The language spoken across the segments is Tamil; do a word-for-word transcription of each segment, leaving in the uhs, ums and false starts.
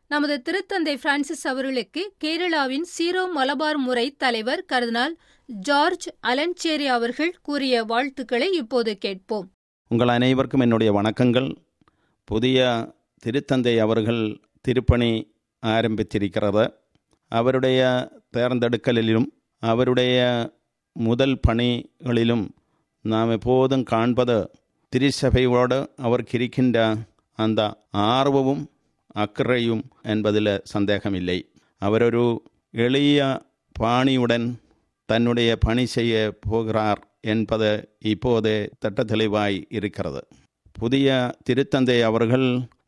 நமது திருத்தந்தை பிரான்சிஸ் அவர்களுக்கு கேரளாவின் சீரோ மலபார் முறை தலைவர் கர்தினால் ஜார்ஜ் அலன்சேரி அவர்கள் கூறிய வாழ்த்துக்களை இப்போது கேட்போம். உங்கள் அனைவருக்கும் என்னுடைய வணக்கங்கள். புதிய திருத்தந்தை அவர்கள் திருப்பணி ஆரம்பித்திருக்கிறது. அவருடைய தேர்ந்தெடுக்கலிலும் அவருடைய முதல் பணிகளிலும் நாம் எப்போதும் காண்பது திருச்சபையோடு அவருக்கு இருக்கின்ற அந்த ஆர்வமும் அக்கறையும் என்பதில் சந்தேகமில்லை. அவரொரு எளிய பாணியுடன் தன்னுடைய பணி செய்ய போகிறார் என்பது இப்போது திட்ட தெளிவாய் இருக்கிறது. புதிய திருத்தந்தை அவர்கள்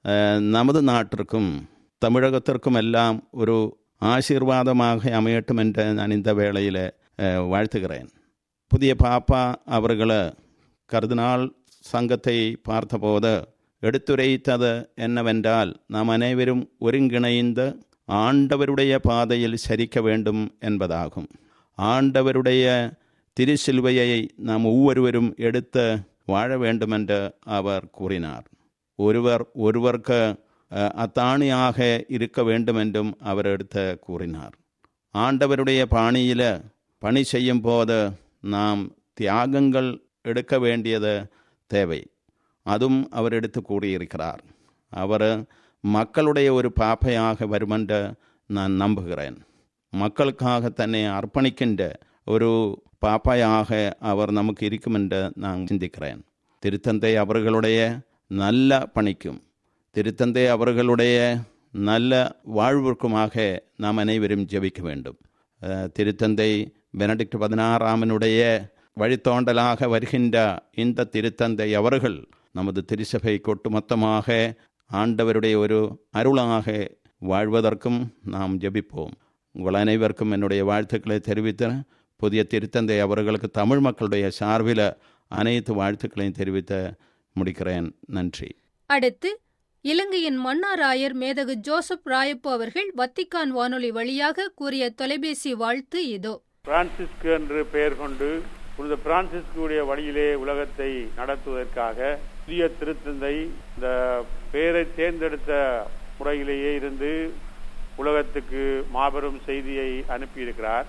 நமது நாட்டிற்கும் தமிழகத்திற்கும் எல்லாம் ஒரு ஆசீர்வாதமாக அமையட்டும் என்று நான் இந்த வேளையில் வாழ்த்துகிறேன். புதிய பாப்பா அவர்கள் கர்தினால் சங்கத்தை பார்த்தபோது எடுத்துரைத்தது என்னவென்றால், நாம் அனைவரும் ஒருங்கிணைந்த ஆண்டவருடைய பாதையில் சரிக்க வேண்டும் என்பதாகும். ஆண்டவருடைய திருச்சிலுவையை நாம் ஒவ்வொருவரும் எடுத்து வாழ வேண்டும் என்று அவர் கூறினார். ஒருவர் ஒருவருக்கு அத்தாணியாக இருக்க வேண்டும் என்றும் அவர் எடுத்து கூறினார். ஆண்டவருடைய பாணியில் பணி செய்யும் போது நாம் தியாகங்கள் எடுக்க வேண்டியது தேவை. அதுவும் அவர் எடுத்து கூறியிருக்கிறார். அவர் மக்களுடைய ஒரு பாப்பையாக வருமென்று நான் நம்புகிறேன். மக்களுக்காக தன்னை அர்ப்பணிக்கின்ற ஒரு பாப்பையாக அவர் நமக்கு இருக்கும் என்று நான் சிந்திக்கிறேன். திருத்தந்தை அவர்களுடைய நல்ல பணிக்கும் திருத்தந்தை அவர்களுடைய நல்ல வாழ்விற்குமாக நாம் அனைவரும் ஜெபிக்க வேண்டும். திருத்தந்தை பெனடிக்ட் பதினாறாமனுடைய வழித்தோண்டலாக வருகின்ற இந்த திருத்தந்தை அவர்கள் நமது திருச்சபை ஒட்டுமொத்தமாக ஆண்டவருடைய ஒரு அருளாக வாழ்வதற்கும் நாம் ஜெபிப்போம். உங்கள் அனைவருக்கும் என்னுடைய வாழ்த்துக்களை தெரிவித்து புதிய திருத்தந்தை அவர்களுக்கு தமிழ் மக்களுடைய சார்பில் அனைத்து வாழ்த்துக்களையும் தெரிவித்து முடிக்கிறேன். நன்றி. அடுத்து இலங்கையின் மன்னாராயர் மேதகு ஜோசப் ராயப்பு அவர்கள் வத்திக்கான் வானொலி வழியாக கூறிய தொலைபேசி வாழ்த்து இதோ. பிரான்சிஸ்கு என்று பெயர் கொண்டு புனித பிரான்சிஸ்குடைய வழியிலே உலகத்தை நடத்துவதற்காக புதிய திருத்தந்தை இந்த பெயரை தேர்ந்தெடுத்த முறையிலேயே இருந்து உலகத்துக்கு மாபெரும் செய்தியை அனுப்பியிருக்கிறார்.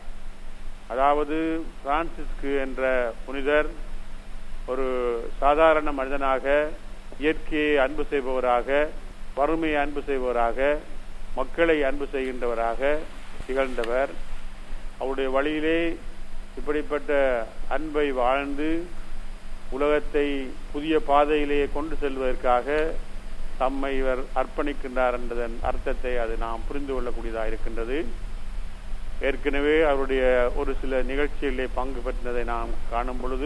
அதாவது பிரான்சிஸ்கு என்ற புனிதர் ஒரு சாதாரண மனிதனாக, இயற்கையை அன்பு செய்பவராக, வறுமையை அன்பு செய்பவராக, மக்களை அன்பு செய்கின்றவராக திகழ்ந்தவர். அவருடைய வழியிலே இப்படிப்பட்ட அன்பை வாழ்ந்து உலகத்தை புதிய பாதையிலேயே கொண்டு செல்வதற்காக தம்மை இவர் அர்ப்பணிக்கின்றார் என்பதன் அர்த்தத்தை அது நாம் புரிந்து கொள்ளக்கூடியதாக இருக்கின்றது. ஏற்கனவே அவருடைய ஒரு சில நிகழ்ச்சிகளிலே பங்கு பெற்றதை நாம் காணும் பொழுது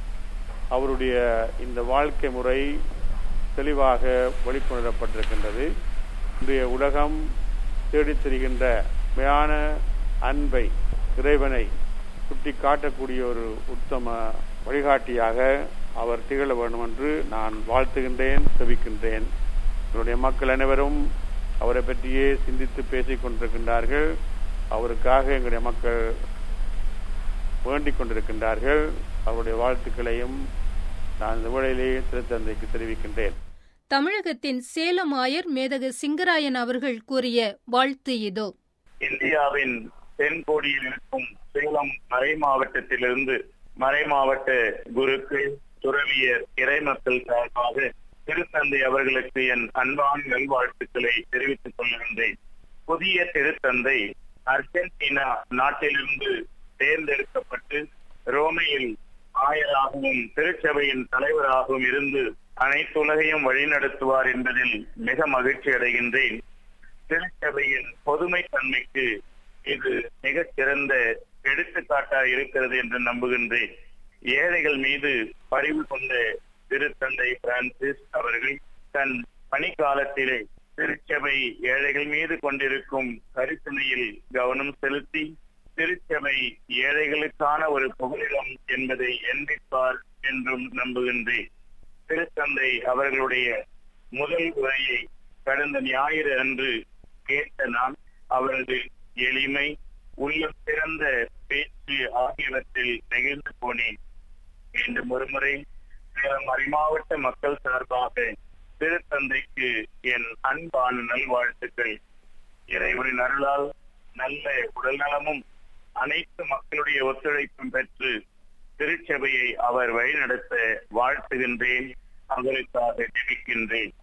அவருடைய இந்த வாழ்க்கை முறை தெளிவாக வெளிக்கொணரப்பட்டிருக்கின்றது. இன்றைய உலகம் தேடித் திரிகின்ற உண்மையான அன்பை, இறைவனை சுட்டி காட்டக்கூடிய ஒரு உத்தம வழிகாட்டியாக அவர் திகழ வேண்டும் என்று நான் வாழ்த்துகின்றேன், செபிக்கின்றேன். என்னுடைய மக்கள் அனைவரும் அவரை பற்றியே சிந்தித்து பேசிக் கொண்டிருக்கின்றார்கள். அவருக்காக எங்களுடைய மக்கள் வேண்டிக் கொண்டிருக்கின்றார்கள். அவருடைய வாழ்த்துக்களையும் நான் இந்த வேளையிலேயே திருத்தந்தைக்கு தெரிவிக்கின்றேன். தமிழகத்தின் சேலம் ஆயர் மேதகு சிங்கராயன் அவர்கள் கூறிய வாழ்த்து இதோ. இந்தியாவின் தென்கோடியில் இருக்கும் சேலம் மறை மாவட்டத்திலிருந்து மறை மாவட்ட குருக்கள், துறவியர், இறைமக்கள் சார்பாக திருத்தந்தை அவர்களுக்கு என் அன்பான நல்வாழ்த்துக்களை தெரிவித்துக் கொள்கின்றேன். புதிய திருத்தந்தை அர்ஜென்டினா நாட்டிலிருந்து தேர்ந்தெடுக்கப்பட்டு ரோமையில் ஆயராகவும் திருச்சபையின் தலைவராகவும் இருந்து அனைத்துலகையும் வழிநடத்துவார் என்பதில் மிக மகிழ்ச்சி அடைகின்றேன். திருச்சபையின் பொதுமை தன்மைக்கு இது மிகச் சிறந்த எடுத்துக்காட்டாக இருக்கிறது என்று நம்புகின்றேன். ஏழைகள் மீது பரிவு கொண்ட திருத்தந்தை பிரான்சிஸ் அவர்கள் தன் பணிக்காலத்திலே திருச்சபை ஏழைகள் மீது கொண்டிருக்கும் கரிசனையில் கவனம் செலுத்தி திருச்சபை ஏழைகளுக்கான ஒரு புகலிடம் என்பதை எண்ணிப்பார் என்றும் நம்புகின்றேன். திருத்தந்தை அவர்களுடைய முதல் உரையை கடந்த ஞாயிறு அன்று கேட்ட நான் அவரது எளிமை, உள்ளம் சிறந்த பேச்சு ஆகியவற்றில் நெகிழ்ந்து போனேன். மீண்டும் ஒருமுறை சேலம் மறைமாவட்ட மக்கள் சார்பாக திருத்தந்தைக்கு என் அன்பான நல்வாழ்த்துக்கள். இறைவனின் அருளால் நல்ல உடல் நலமும் அனைத்து மக்களுடைய ஒத்துழைப்பும் பெற்று திருச்சபையை அவர் வழிநடத்த வாழ்த்துகின்றேன், அவருக்காக ஜெபிக்கின்றேன்.